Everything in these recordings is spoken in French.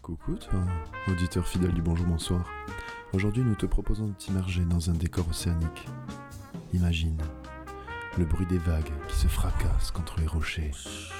Coucou toi, auditeur fidèle du Bonjour Bonsoir. Aujourd'hui nous te proposons de t'immerger dans un décor océanique. Imagine le bruit des vagues qui se fracassent contre les rochers.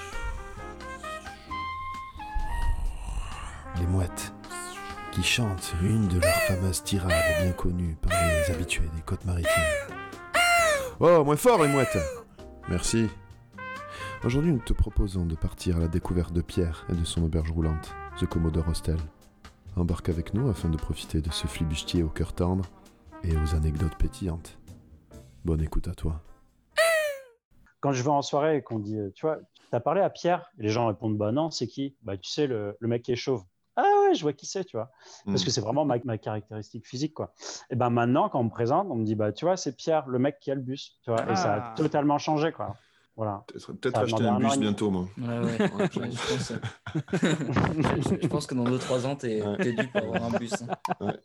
Les mouettes qui chantent une de leurs fameuses tirades bien connues par les habitués des côtes maritimes. Oh, moins fort les mouettes! Merci. Aujourd'hui nous te proposons de partir à la découverte de Pierre et de son auberge roulante, The Commodore Hostel. Embarque avec nous afin de profiter de ce flibustier au cœur tendre et aux anecdotes pétillantes. Bonne écoute à toi. Quand je vais en soirée et qu'on dit, tu vois, t'as parlé à Pierre? Et les gens répondent, bah non, c'est qui? Bah tu sais, le mec qui est chauve. Ah ouais, je vois qui c'est, tu vois. Parce que c'est vraiment ma caractéristique physique, quoi. Et ben maintenant, quand on me présente, on me dit, bah tu vois, c'est Pierre, le mec qui a le bus, tu vois. Et ça a totalement changé, quoi. Voilà. Peut-être acheter un bus bientôt, moi. Ouais, je pense que dans 2-3 ans, t'es dû pour avoir un bus. Ouais.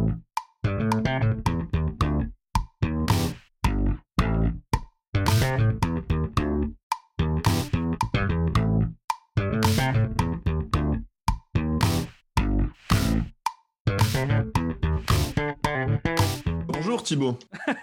Bonjour Thibaut.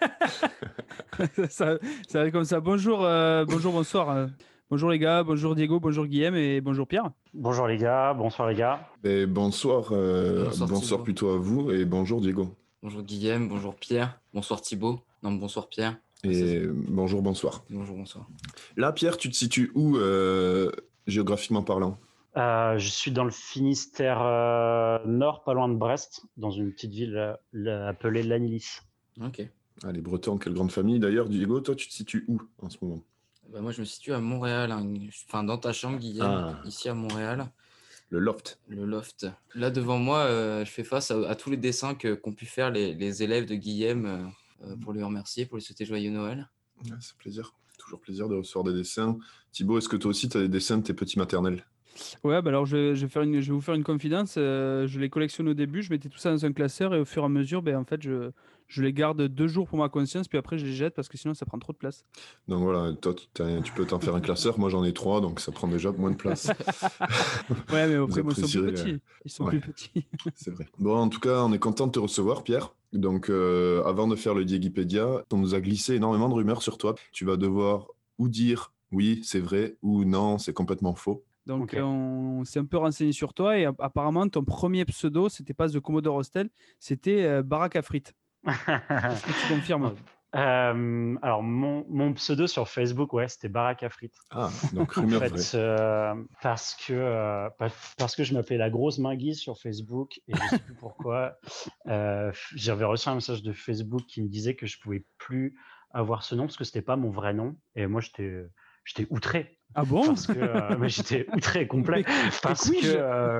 ça va comme ça. Bonjour, bonsoir. Bonjour les gars, bonjour Diego, bonjour Guillaume et bonjour Pierre. Bonjour les gars, bonsoir les gars. Et bonsoir Thibaut. plutôt à vous et bonjour Diego. Bonjour Guillaume, bonjour Pierre, bonsoir Thibaut. Non, bonsoir Pierre. Et bonjour, bonsoir. Bonjour, bonsoir. Là, Pierre, tu te situes où géographiquement parlant? Je suis dans le Finistère nord, pas loin de Brest, dans une petite ville appelée Lannilis. Ok. Ah, les Bretons, quelle grande famille. D'ailleurs, Diego, toi, tu te situes où en ce moment? Bah, moi, je me situe à Montréal, enfin dans ta chambre, Guillaume, ici à Montréal. Le loft. Le loft. Là, devant moi, je fais face à tous les dessins qu'ont pu faire les élèves de Guillaume pour lui remercier, pour lui souhaiter joyeux Noël. Ouais, c'est plaisir. Toujours plaisir de recevoir des dessins. Thibaut, est-ce que toi aussi, tu as des dessins de tes petits maternels? Ouais, bah alors je vais vous faire une confidence. Je les collectionne au début, je mettais tout ça dans un classeur et au fur et à mesure, en fait, je les garde 2 jours pour ma conscience, puis après je les jette parce que sinon ça prend trop de place. Donc voilà, toi, tu peux t'en faire un classeur. Moi, j'en ai 3, donc ça prend déjà moins de place. Ouais, mais Vous après, moi, ils sont plus apprécierez, petits. Ils sont ouais. plus petits. C'est vrai. Bon, en tout cas, on est content de te recevoir, Pierre. Donc, avant de faire le Diegipédia, on nous a glissé énormément de rumeurs sur toi. Tu vas devoir ou dire oui, c'est vrai, ou non, c'est complètement faux. Donc, Ok. on s'est un peu renseigné sur toi et apparemment, ton premier pseudo, c'était pas The Commodore Hostel, c'était Barack à frites. Est-ce que tu confirmes? Alors mon pseudo sur Facebook, ouais, c'était Barack à frites. Ah, donc En rumeur fait, vraie. parce que je m'appelais la grosse Minguise sur Facebook et je sais plus pourquoi. J'avais reçu un message de Facebook qui me disait que je pouvais plus avoir ce nom parce que c'était pas mon vrai nom. Et moi, j'étais outré. Ah bon? Parce que mais j'étais outré complet parce que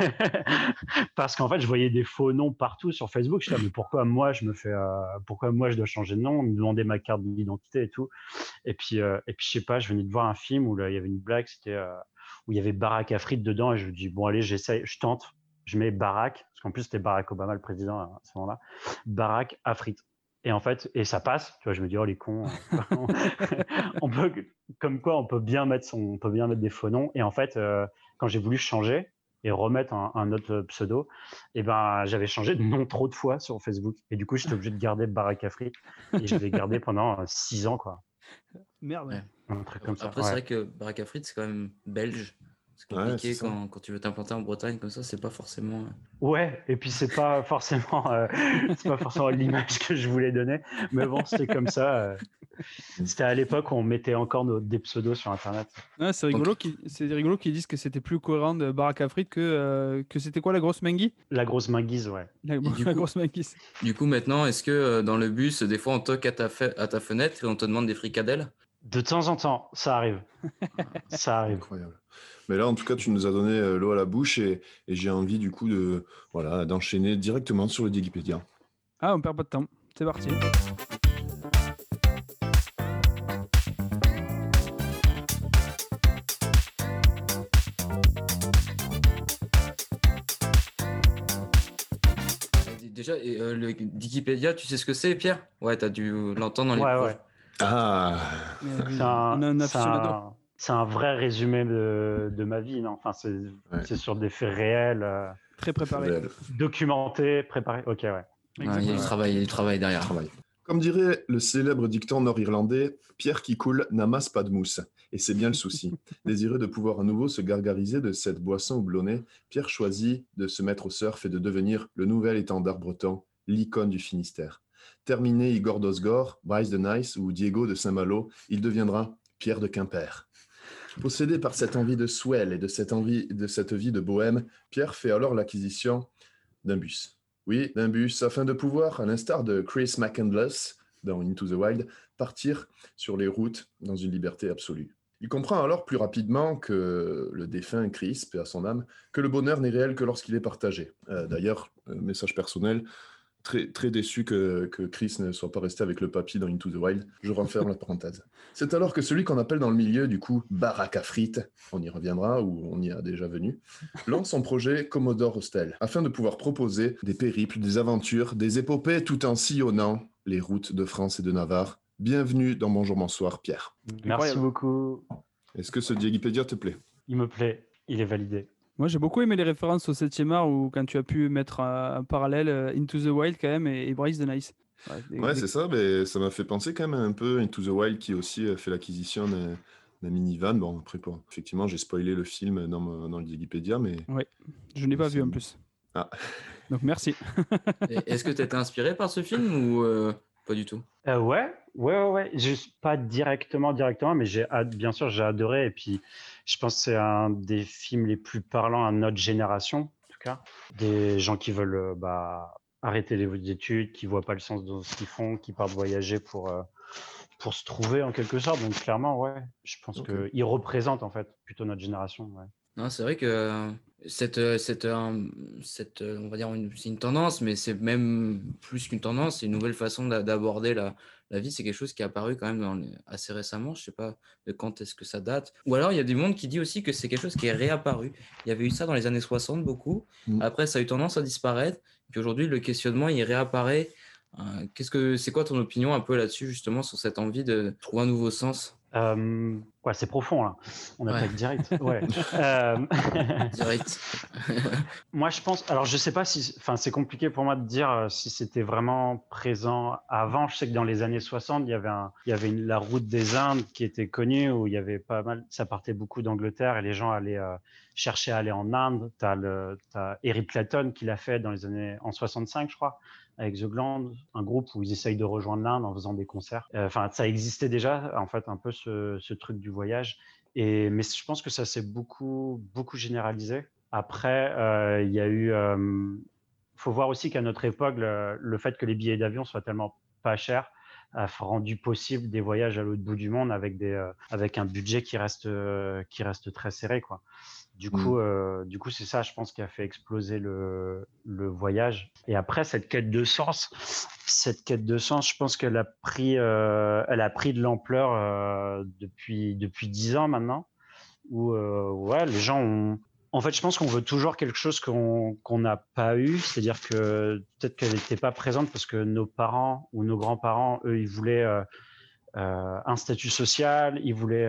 parce qu'en fait je voyais des faux noms partout sur Facebook. Je disais mais pourquoi moi je dois changer de nom, on me demandait ma carte d'identité et tout. Et puis je sais pas, je venais de voir un film où là il y avait une blague, c'était où il y avait Barack à frites dedans et je me dis bon allez j'essaye, je tente, je mets Barack parce qu'en plus c'était Barack Obama le président à ce moment-là, Barack à frites. Et en fait, et ça passe, tu vois, je me dis, oh, les cons, on peut, comme quoi, on peut bien mettre des faux noms. Et en fait, quand j'ai voulu changer et remettre un autre pseudo, j'avais changé de nom trop de fois sur Facebook. Et du coup, j'étais obligé de garder Barack à frites. Et je l'ai gardé pendant 6 ans, quoi. Merde. Ouais. Un truc comme ça. Après, c'est vrai que Barack à frites, c'est quand même belge. C'est compliqué Ouais, c'est ça. quand tu veux t'implanter en Bretagne comme ça, c'est pas forcément. Ouais, et puis c'est pas forcément l'image que je voulais donner, mais bon, c'était comme ça. C'était à l'époque où on mettait encore des pseudos sur Internet. Ouais, c'est rigolo qu'ils disent que c'était plus cohérent de Barack à frites que c'était quoi la grosse Mengi? La grosse Minguise, ouais. La du coup- grosse Mengi. Du coup, maintenant, est-ce que dans le bus, des fois, on toque à ta fenêtre et on te demande des fricadelles? De temps en temps, ça arrive. Ça arrive. Incroyable. Mais là, en tout cas, tu nous as donné l'eau à la bouche et j'ai envie, du coup, d'enchaîner directement sur le Diegipédia. Ah, on perd pas de temps. C'est parti. Déjà, le Wikipédia, tu sais ce que c'est, Pierre? Ouais, t'as dû l'entendre dans les Ouais, cours. ouais. Ah, C'est un, on a un c'est aficionado. c'est un vrai résumé de ma vie, non? Enfin, c'est sur des faits réels. Très préparé. Réel. Documenté, préparé. Ok, ouais. Il y a du travail derrière. Comme dirait le célèbre dicton nord-irlandais, pierre qui coule n'amasse pas de mousse. Et c'est bien le souci. Désireux de pouvoir à nouveau se gargariser de cette boisson houblonnée, Pierre choisit de se mettre au surf et de devenir le nouvel étendard breton, l'icône du Finistère. Terminé Igor d'Osgore, Bryce de Nice ou Diego de Saint-Malo, il deviendra Pierre de Quimper. Possédé par cette envie de swell et de cette vie de bohème, Pierre fait alors l'acquisition d'un bus. Oui, d'un bus, afin de pouvoir, à l'instar de Chris McCandless dans Into the Wild, partir sur les routes dans une liberté absolue. Il comprend alors plus rapidement que le défunt Chris, paix à son âme, que le bonheur n'est réel que lorsqu'il est partagé. D'ailleurs, message personnel, très déçu que Chris ne soit pas resté avec le papy dans Into the Wild. Je referme la parenthèse. C'est alors que celui qu'on appelle dans le milieu, du coup, baraque à frites, on y reviendra ou on y a déjà venu, lance son projet Commodore Hostel, afin de pouvoir proposer des périples, des aventures, des épopées tout en sillonnant les routes de France et de Navarre. Bienvenue dans Bonjour Bonsoir, Pierre. Merci beaucoup. Est-ce que ce Diegipédia te plaît? Il me plaît. Il est validé. Moi, j'ai beaucoup aimé les références au 7e art où quand tu as pu mettre un parallèle Into the Wild quand même et Bryce de Nice. Ouais, c'est ça, mais ça m'a fait penser quand même un peu Into the Wild qui aussi fait l'acquisition d'un minivan. Bon, après, effectivement, j'ai spoilé le film dans le Wikipédia, mais... Oui, je n'ai pas vu en plus. Ah. Donc, merci. Est-ce que tu étais inspiré par ce film ou pas du tout? Ouais. Juste pas directement, mais bien sûr, j'ai adoré. Et puis, je pense que c'est un des films les plus parlants à notre génération, en tout cas. Des gens qui veulent arrêter les études, qui voient pas le sens de ce qu'ils font, qui partent voyager pour se trouver en quelque sorte. Donc, clairement, ouais, je pense qu'il représente en fait plutôt notre génération. Ouais. Non, c'est vrai que on va dire c'est une tendance, mais c'est même plus qu'une tendance, c'est une nouvelle façon d'aborder la vie. C'est quelque chose qui est apparu quand même assez récemment. Je sais pas de quand est-ce que ça date. Ou alors il y a du monde qui dit aussi que c'est quelque chose qui est réapparu. Il y avait eu ça dans les années 60 beaucoup. Après, ça a eu tendance à disparaître. Puis aujourd'hui, le questionnement il réapparaît. C'est quoi ton opinion un peu là-dessus, justement, sur cette envie de trouver un nouveau sens? Ouais, c'est profond là. On attaque direct. Ouais. Direct. Moi, je pense. Alors, je sais pas si. Enfin, c'est compliqué pour moi de dire si c'était vraiment présent avant. Je sais que dans les années 60, il y avait la route des Indes qui était connue où il y avait pas mal. Ça partait beaucoup d'Angleterre et les gens allaient chercher à aller en Inde. T'as Eric Clapton qui l'a fait en 65, je crois, avec The Gland, un groupe où ils essayent de rejoindre l'Inde en faisant des concerts. Enfin, ça existait déjà, en fait, un peu ce truc du voyage. Mais je pense que ça s'est beaucoup généralisé. Après, il y a eu... faut voir aussi qu'à notre époque, le fait que les billets d'avion soient tellement pas chers a rendu possible des voyages à l'autre bout du monde avec un budget qui reste très serré, quoi. Du coup, c'est ça, je pense, qui a fait exploser le voyage. Et après, cette quête de sens, je pense qu'elle a pris de l'ampleur depuis 10 ans maintenant, où ouais, les gens ont... En fait, je pense qu'on veut toujours quelque chose qu'on n'a pas eu, c'est-à-dire que peut-être qu'elle n'était pas présente parce que nos parents ou nos grands-parents, eux, ils voulaient... un statut social, ils voulaient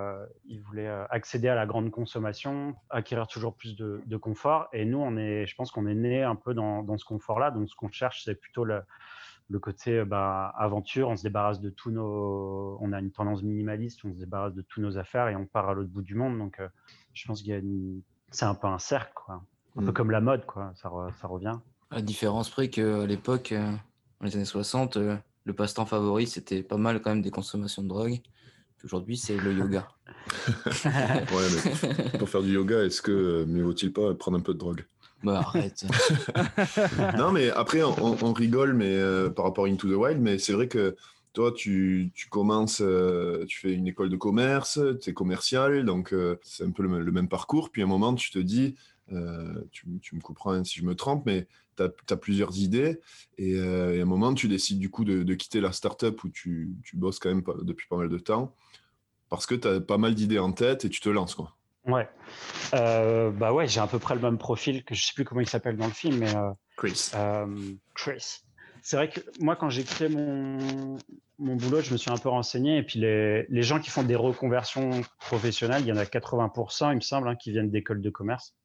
accéder à la grande consommation, acquérir toujours plus de confort. Et nous, je pense qu'on est né un peu dans ce confort-là. Donc, ce qu'on cherche, c'est plutôt le côté aventure. On se débarrasse de on a une tendance minimaliste, on se débarrasse de tous nos affaires et on part à l'autre bout du monde. Donc, je pense c'est un peu un cercle, quoi. Un peu comme la mode, quoi. Ça revient. À la différence près qu'à l'époque, dans les années 60, le passe-temps favori, c'était pas mal quand même des consommations de drogue. Aujourd'hui, c'est le yoga. Ouais, mais pour faire du yoga, est-ce que mieux vaut-il pas prendre un peu de drogue? Bah arrête. Non, mais après, on rigole mais, par rapport à Into the Wild, mais c'est vrai que toi, tu commences, tu fais une école de commerce, tu es commercial, donc c'est un peu le même parcours. Puis à un moment, tu te dis, tu me couperas si je me trompe, mais tu as plusieurs idées. Et à un moment, tu décides du coup de quitter la start-up où tu bosses quand même depuis pas mal de temps, parce que tu as pas mal d'idées en tête et tu te lances, quoi. Ouais. Ouais, j'ai à peu près le même profil que je sais plus comment il s'appelle dans le film, mais Chris. Chris. C'est vrai que moi, quand j'ai quitté mon boulot, je me suis un peu renseigné. Et puis, les gens qui font des reconversions professionnelles, il y en a 80%, il me semble, qui viennent d'écoles de commerce.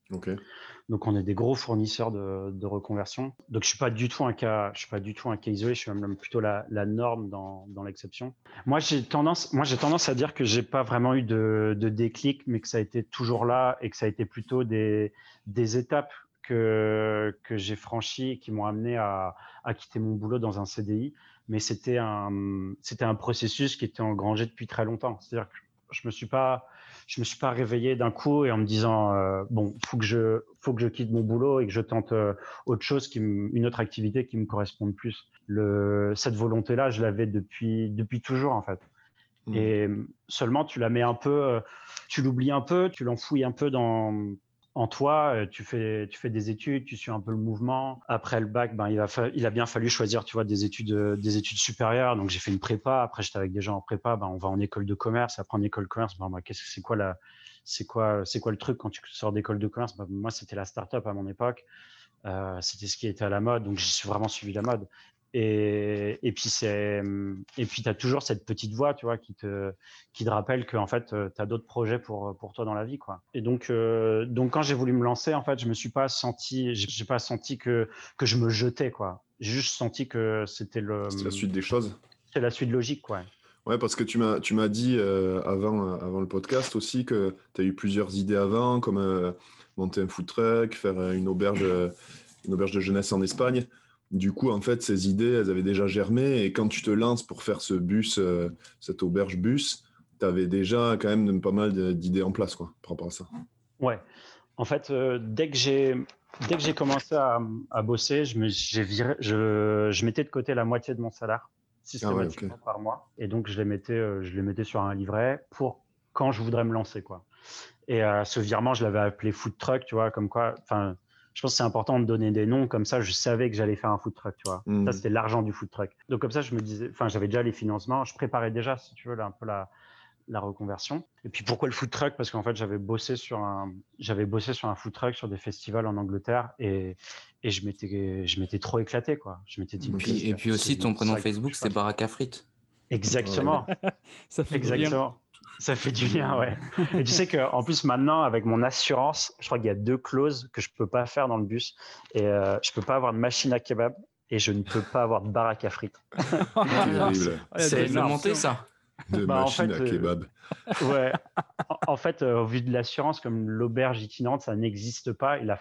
Ok. Donc, on est des gros fournisseurs de reconversion. Donc, je suis pas du tout un cas isolé. Je suis même plutôt la norme dans l'exception. J'ai tendance à dire que j'ai pas vraiment eu de déclic, mais que ça a été toujours là et que ça a été plutôt des étapes que j'ai franchies et qui m'ont amené à quitter mon boulot dans un CDI. Mais c'était un processus qui était engrangé depuis très longtemps. C'est-à-dire que je me suis pas réveillé d'un coup et en me disant bon, faut que je quitte mon boulot et que je tente autre chose, une autre activité qui me corresponde plus. Cette volonté-là, je l'avais depuis toujours en fait. Et seulement tu la mets un peu, tu l'oublies un peu, tu l'enfouis un peu en toi. Tu fais des études, tu suis un peu le mouvement. Après le bac, il a bien fallu choisir, tu vois, des études supérieures. Donc j'ai fait une prépa. Après j'étais avec des gens en prépa. On va en école de commerce. Après en école de commerce, c'est quoi le truc quand tu sors d'école de commerce? Moi c'était la start-up à mon époque. C'était ce qui était à la mode, donc j'ai vraiment suivi la mode. Et puis tu as toujours cette petite voix, tu vois, qui te rappelle que en fait tu as d'autres projets pour toi dans la vie, quoi. Et donc quand j'ai voulu me lancer, en fait, je me suis pas senti j'ai pas senti que je me jetais, quoi. J'ai juste senti que c'était C'était la suite des choses. c'est la suite logique, quoi. Ouais, parce que tu m'as dit avant le podcast aussi que tu as eu plusieurs idées avant, comme monter un food truck, faire une auberge de jeunesse en Espagne. Du coup, en fait, ces idées, elles avaient déjà germé. Et quand tu te lances pour faire cette auberge bus, tu avais déjà quand même pas mal d'idées en place, quoi, par rapport à ça. Ouais. En fait, dès que j'ai commencé à bosser, je mettais de côté la moitié de mon salaire Ah ouais, ok. systématiquement par mois, et donc je les mettais sur un livret pour quand je voudrais me lancer, quoi. Et ce virement, je l'avais appelé food truck, tu vois, comme quoi. Enfin, je pense que c'est important de donner des noms, comme ça, je savais que j'allais faire un food truck, tu vois. Ça, c'était l'argent du food truck. Donc comme ça, je me disais, enfin, j'avais déjà les financements, je préparais déjà, si tu veux, là, un peu la reconversion. Et puis pourquoi le food truck? Parce qu'en fait, j'avais bossé sur un food truck sur des festivals en Angleterre, et je m'étais trop éclaté, quoi. Je m'étais dit, Et puis aussi, ton prénom Facebook, c'est Barack à frites. exactement. Ça fait du bien. Exactement. Ça fait du bien, ouais. Et tu sais qu'en plus, maintenant, avec mon assurance, je crois qu'il y a 2 clauses que je peux pas faire dans le bus. Et je peux pas avoir de machine à kebab et je ne peux pas avoir de baraque à frites. Terrible. C'est réglementé, ça. De Bah, en machine fait, à kebab. Ouais. En fait, au vu de l'assurance, comme l'auberge itinérante, ça n'existe pas. Il a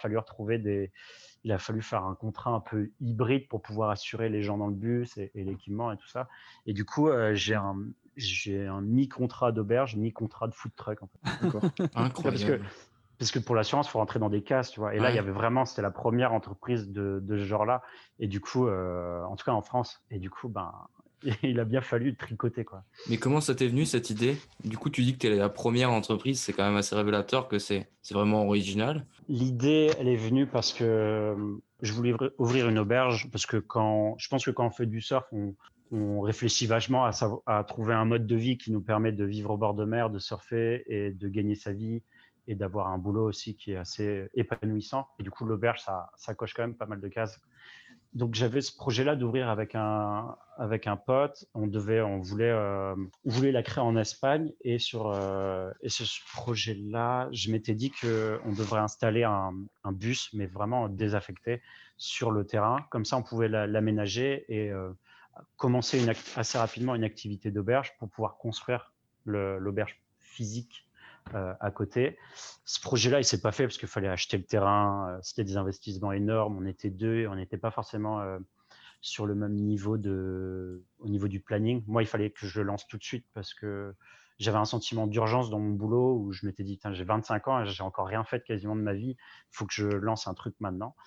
fallu faire un contrat un peu hybride pour pouvoir assurer les gens dans le bus et l'équipement et tout ça. Et du coup, j'ai un mi-contrat d'auberge, mi-contrat de food truck, en fait. D'accord. Incroyable. Parce que pour l'assurance, il faut rentrer dans des cases, tu vois. Et là, il y Ouais. avait vraiment, c'était la première entreprise de ce genre-là. Et du coup, en tout cas en France. Et du coup, il a bien fallu tricoter, quoi. Mais comment ça t'est venu, cette idée? Du coup, tu dis que tu es la première entreprise, c'est quand même assez révélateur que c'est vraiment original. L'idée, elle est venue parce que je voulais ouvrir une auberge, parce que je pense que quand on fait du surf, on réfléchit vachement à trouver un mode de vie qui nous permet de vivre au bord de mer, de surfer et de gagner sa vie et d'avoir un boulot aussi qui est assez épanouissant. Et du coup, l'auberge, ça coche quand même pas mal de cases. Donc j'avais ce projet-là d'ouvrir avec un pote. On voulait la créer en Espagne, et ce projet-là, je m'étais dit que on devrait installer un bus, mais vraiment désaffecté, sur le terrain. Comme ça, on pouvait l'aménager et commencer assez rapidement une activité d'auberge pour pouvoir construire l'auberge physique à côté. Ce projet-là, il s'est pas fait parce qu'il fallait acheter le terrain. C'était des investissements énormes. On était 2 et on n'était pas forcément sur le même niveau au niveau du planning. Moi, il fallait que je le lance tout de suite parce que j'avais un sentiment d'urgence dans mon boulot où je m'étais dit, j'ai 25 ans et j'ai encore rien fait quasiment de ma vie. Il faut que je lance un truc maintenant.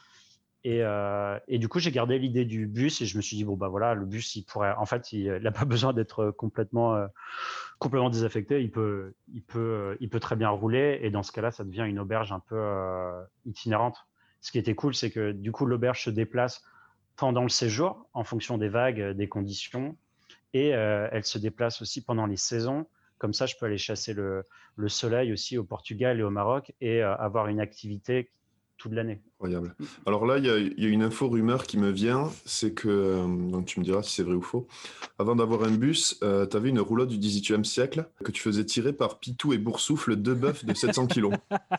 Et du coup, j'ai gardé l'idée du bus et je me suis dit, bon, bah voilà, le bus, en fait, il n'a pas besoin d'être complètement désaffecté. Il peut très bien rouler. Et dans ce cas-là, ça devient une auberge un peu itinérante. Ce qui était cool, c'est que du coup, l'auberge se déplace pendant le séjour en fonction des vagues, des conditions. Et elle se déplace aussi pendant les saisons. Comme ça, je peux aller chasser le soleil aussi au Portugal et au Maroc et avoir une activité toute l'année. Incroyable. Alors là, il y a une info rumeur qui me vient, c'est que, donc tu me diras si c'est vrai ou faux, avant d'avoir un bus, tu avais une roulotte du XVIIIe siècle que tu faisais tirer par Pitou et Boursoufle, 2 bœufs de 700 kilos.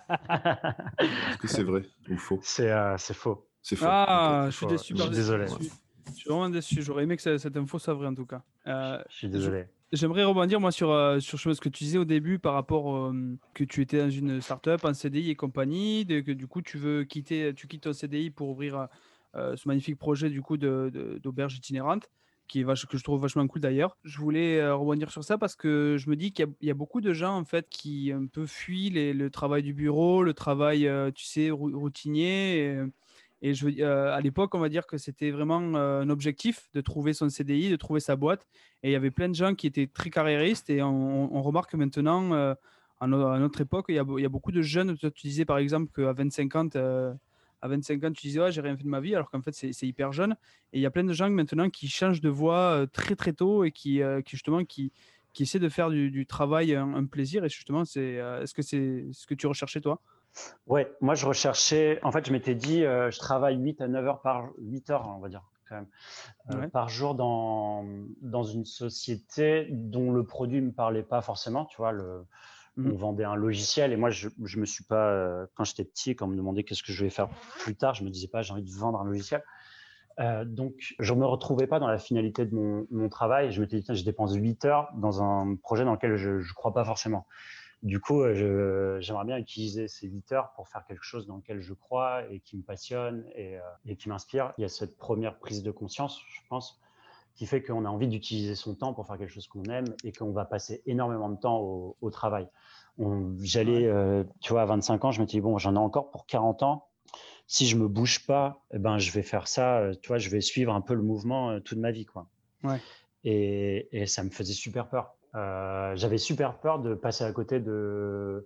Est-ce que c'est vrai ou faux? C'est faux. C'est faux. Ah, Ok. je suis Faux. déçu. Je suis désolé. Je suis vraiment déçu. J'aurais aimé que cette info soit vraie en tout cas. Je suis désolé. J'aimerais rebondir moi sur ce que tu disais au début par rapport que tu étais dans une start-up, en CDI et compagnie, que du coup tu quittes ton CDI pour ouvrir ce magnifique projet du coup d'auberge itinérante que je trouve vachement cool d'ailleurs. Je voulais rebondir sur ça parce que je me dis qu'il y a beaucoup de gens en fait qui un peu fuient le travail du bureau, le travail tu sais routinier. Et à l'époque, on va dire que c'était vraiment un objectif de trouver son CDI, de trouver sa boîte. Et il y avait plein de gens qui étaient très carriéristes. Et on remarque maintenant, à notre époque, il y a beaucoup de jeunes. Toi, tu disais par exemple qu'à 25 ans, à 25 ans, tu disais ouais, j'ai rien fait de ma vie, alors qu'en fait, c'est hyper jeune. Et il y a plein de gens maintenant qui changent de voie très très tôt et qui essaient de faire du travail un plaisir. Et justement, est-ce que c'est ce que tu recherchais toi? Ouais, moi je recherchais, en fait je m'étais dit, je travaille 8 à 9 heures 8 heures, on va dire, quand même, Ouais. par jour dans une société dont le produit me parlait pas forcément, tu vois, on vendait un logiciel et moi je me suis pas, quand j'étais petit, quand on me demandait qu'est-ce que je vais faire plus tard, je me disais pas j'ai envie de vendre un logiciel. Donc je me retrouvais pas dans la finalité de mon travail et je m'étais dit tiens, je dépense 8 heures dans un projet dans lequel je crois pas forcément. Du coup, j'aimerais bien utiliser ces 8 heures pour faire quelque chose dans lequel je crois et qui me passionne et qui m'inspire. Il y a cette première prise de conscience, je pense, qui fait qu'on a envie d'utiliser son temps pour faire quelque chose qu'on aime et qu'on va passer énormément de temps au travail. J'allais, tu vois, à 25 ans, je me dis, bon, j'en ai encore pour 40 ans. Si je me bouge pas, eh ben, je vais faire ça, tu vois, je vais suivre un peu le mouvement toute ma vie, quoi. Ouais. Et ça me faisait super peur. J'avais super peur de passer à côté de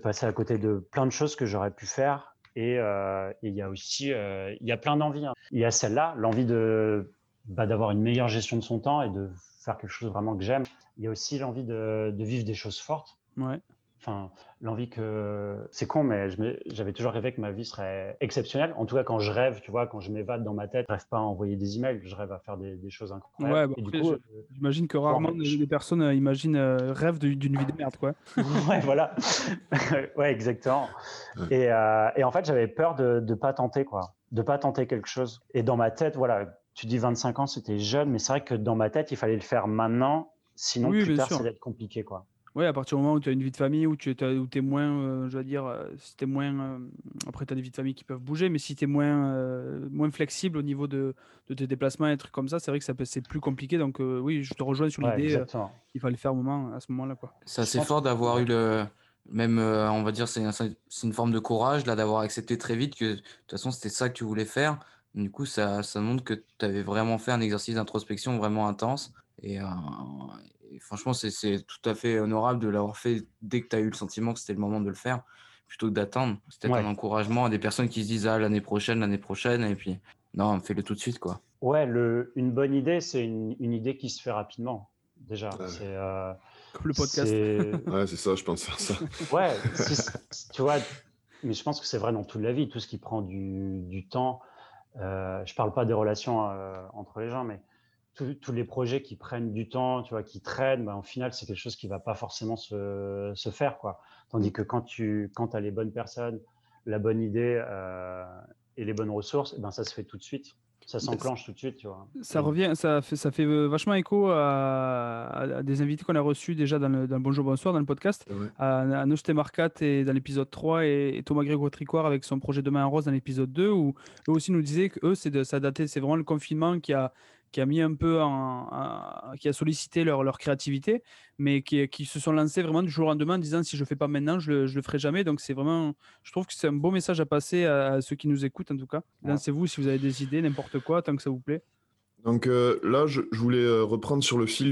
plein de choses que j'aurais pu faire. Et il y a aussi, il y a plein d'envies. Hein. Il y a celle-là, l'envie d'avoir une meilleure gestion de son temps et de faire quelque chose vraiment que j'aime. Il y a aussi l'envie de vivre des choses fortes. Ouais. Enfin, l'envie que... C'est con, mais j'avais toujours rêvé que ma vie serait exceptionnelle. En tout cas, quand je rêve, tu vois, quand je m'évade dans ma tête, je rêve pas à envoyer des emails, je rêve à faire des choses incroyables. Ouais, bah et du après, coup, j'imagine que rarement les personnes rêvent d'une vie de merde, quoi. ouais, voilà. Ouais, exactement. Et en fait, j'avais peur de pas tenter, quoi. De pas tenter quelque chose. Et dans ma tête, voilà, tu dis 25 ans, c'était jeune, mais c'est vrai que dans ma tête, il fallait le faire maintenant. Sinon, Oui, plus bien tard, sûr. ça allait être compliqué, quoi. Oui, à partir du moment où tu as une vie de famille, où tu es moins, je veux dire, si tu es moins. Après, tu as des vies de famille qui peuvent bouger, mais si tu es moins flexible au niveau de tes déplacements et trucs comme ça, c'est vrai que c'est plus compliqué. Donc, oui, je te rejoins sur Ouais, l'idée exactement. qu'il fallait le faire à ce moment-là, quoi. C'est assez pense fort que- d'avoir eu même, on va dire, c'est une forme de courage, là, d'avoir accepté très vite que, de toute façon, c'était ça que tu voulais faire. Du coup, ça montre que tu avais vraiment fait un exercice d'introspection vraiment intense. Et franchement, c'est tout à fait honorable de l'avoir fait dès que tu as eu le sentiment que c'était le moment de le faire, plutôt que d'attendre. C'est peut-être Ouais. un encouragement à des personnes qui se disent, ah, l'année prochaine, et puis, non, fais-le tout de suite, quoi. Ouais, une bonne idée, c'est une idée qui se fait rapidement, déjà. Ouais. C'est, Comme le podcast. Ouais, c'est ça, je pense faire ça. Ouais, tu vois, mais je pense que c'est vrai dans toute la vie, tout ce qui prend du temps. Je parle pas des relations entre les gens, mais tous les projets qui prennent du temps, tu vois, qui traînent, ben, au final, c'est quelque chose qui va pas forcément se faire, quoi. Tandis que quand tu as les bonnes personnes, la bonne idée et les bonnes ressources, eh ben, ça se fait tout de suite. Ça s'enclenche tout de suite, tu vois. Ça revient, ça fait vachement écho à des invités qu'on a reçus déjà dans Bonjour Bonsoir, dans le podcast, Ouais. à Nosté Marcat et dans l'épisode 3 et Thomas Grégoire-Tricoire avec son projet Demain en Rose dans l'épisode 2 où eux aussi nous disaient que eux, ça datait, c'est vraiment le confinement qui a mis un peu qui a sollicité leur créativité, mais qui se sont lancés vraiment du jour au lendemain en disant si je le fais pas maintenant, je le ferai jamais. Donc c'est vraiment, je trouve que c'est un beau message à passer à ceux qui nous écoutent en tout cas. Ouais. Lancez-vous si vous avez des idées, n'importe quoi, tant que ça vous plaît. Donc là, je voulais reprendre sur le fil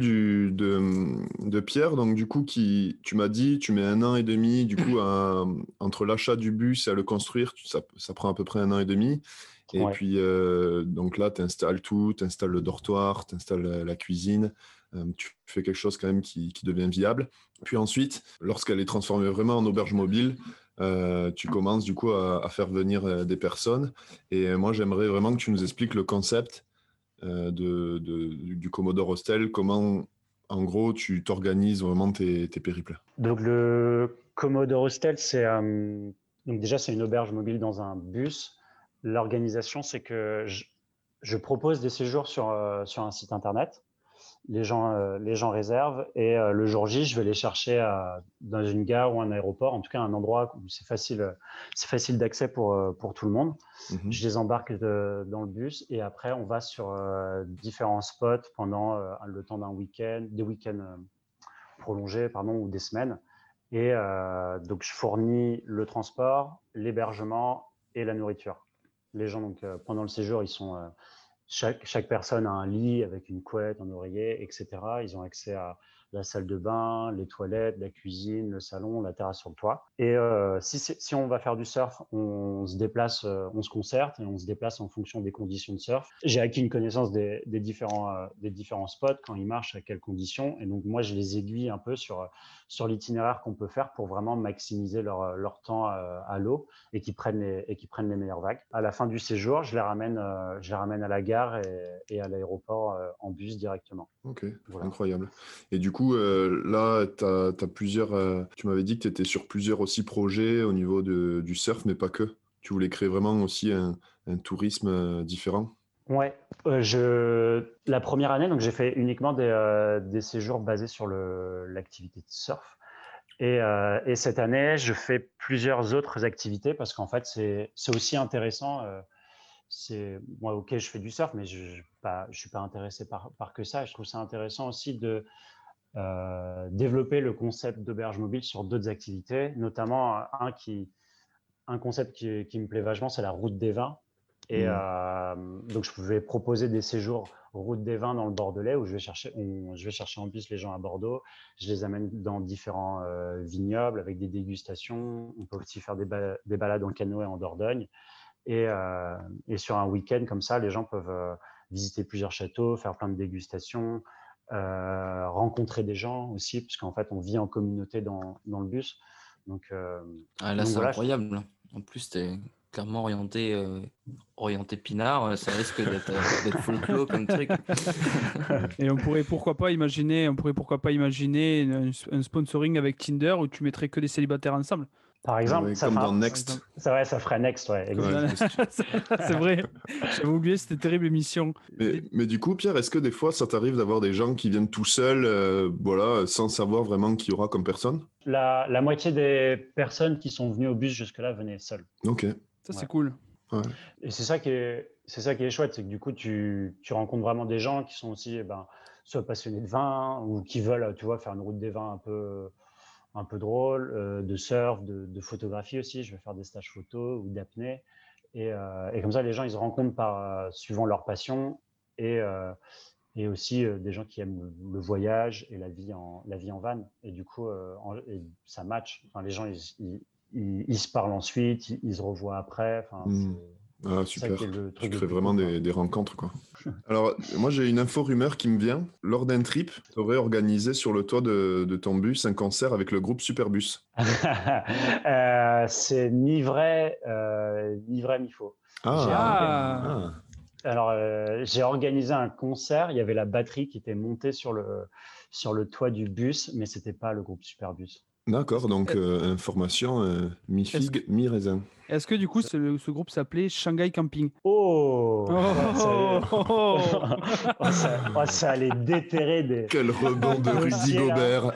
de Pierre. Donc du coup, tu m'as dit, tu mets 1 an et demi, du coup, entre l'achat du bus et à le construire, ça prend à peu près 1 an et demi. Et Ouais. puis, donc là, tu installes tout, tu installes le dortoir, tu installes la cuisine, tu fais quelque chose quand même qui devient viable. Puis ensuite, lorsqu'elle est transformée vraiment en auberge mobile, tu commences du coup à faire venir des personnes. Et moi, j'aimerais vraiment que tu nous expliques le concept du Commodore Hostel, comment, en gros, tu t'organises vraiment tes périples. Donc le Commodore Hostel, donc déjà c'est une auberge mobile dans un bus. L'organisation, c'est que je propose des séjours sur un site internet. Les gens réservent et le jour J, je vais les chercher dans une gare ou un aéroport, en tout cas un endroit où c'est facile d'accès pour tout le monde. Mhm. Je les embarque dans le bus et après on va sur différents spots pendant le temps des week-ends prolongés, ou des semaines. Et donc je fournis le transport, l'hébergement et la nourriture. Les gens donc pendant le séjour, ils sont chaque personne a un lit avec une couette, un oreiller, etc. Ils ont accès à la salle de bain, les toilettes, la cuisine, le salon, la terrasse sur le toit. Et si on va faire du surf, on se déplace, on se concerte et on se déplace en fonction des conditions de surf. J'ai acquis une connaissance des différents spots, quand ils marchent, à quelles conditions. Et donc moi, je les aiguille un peu sur l'itinéraire qu'on peut faire pour vraiment maximiser leur temps à l'eau et qu'ils prennent les meilleures vagues. À la fin du séjour, je les ramène à la gare et à l'aéroport en bus directement. Ok, Voilà. incroyable. Et du coup, là, t'as plusieurs. Tu m'avais dit que tu étais sur plusieurs aussi projets au niveau du surf, mais pas que. Tu voulais créer vraiment aussi un tourisme différent. Ouais, la première année, donc j'ai fait uniquement des séjours basés sur l'activité de surf. Et cette année, je fais plusieurs autres activités parce qu'en fait, c'est aussi intéressant. Moi, ok, je fais du surf, mais je suis pas intéressé par que ça. Je trouve ça intéressant aussi de développer le concept d'auberge mobile sur d'autres activités, notamment un concept qui me plaît vachement, c'est la route des vins. Et donc, je pouvais proposer des séjours route des vins dans le Bordelais où je vais chercher en bus les gens à Bordeaux. Je les amène dans différents vignobles avec des dégustations. On peut aussi faire des balades en canoë en Dordogne. Et sur un week-end comme ça, les gens peuvent visiter plusieurs châteaux, faire plein de dégustations, rencontrer des gens aussi, parce qu'en fait, on vit en communauté dans le bus. Donc là, c'est voilà, incroyable. En plus, tu es clairement orienté pinard. Ça risque d'être folklore comme truc. Et on pourrait pourquoi pas imaginer un sponsoring avec Tinder où tu mettrais que des célibataires ensemble. Par exemple, comme dans Next. Ça ferait Next, ouais. C'est vrai. J'avais oublié cette terrible émission. Mais du coup, Pierre, est-ce que des fois, ça t'arrive d'avoir des gens qui viennent tout seuls, sans savoir vraiment qui y aura comme personne? La moitié des personnes qui sont venues au bus jusque-là venaient seules. Ok. Ça, c'est cool. Ouais. Et c'est ça qui est chouette, c'est que du coup, tu rencontres vraiment des gens qui sont aussi soit passionnés de vin ou qui veulent, tu vois, faire une route des vins un peu drôle, de surf, de photographie aussi. Je vais faire des stages photo ou d'apnée. Et comme ça, les gens, ils se rencontrent suivant leur passion et aussi des gens qui aiment le voyage et la vie en van. Et du coup, ça match. Enfin, les gens, ils se parlent ensuite, ils se revoient après. Enfin, Ah, super. Tu crées vraiment des rencontres, quoi. Alors, moi, j'ai une info-rumeur qui me vient. Lors d'un trip, tu aurais organisé sur le toit de ton bus un concert avec le groupe Superbus. C'est ni vrai, ni faux. Alors, j'ai organisé un concert. Il y avait la batterie qui était montée sur le toit du bus, mais c'était pas le groupe Superbus. D'accord, donc information mi-figue, mi-raisin. Est-ce que du coup, ce groupe s'appelait Shanghai Camping? Ça allait déterrer des... Quel rebond de Rudy Gobert.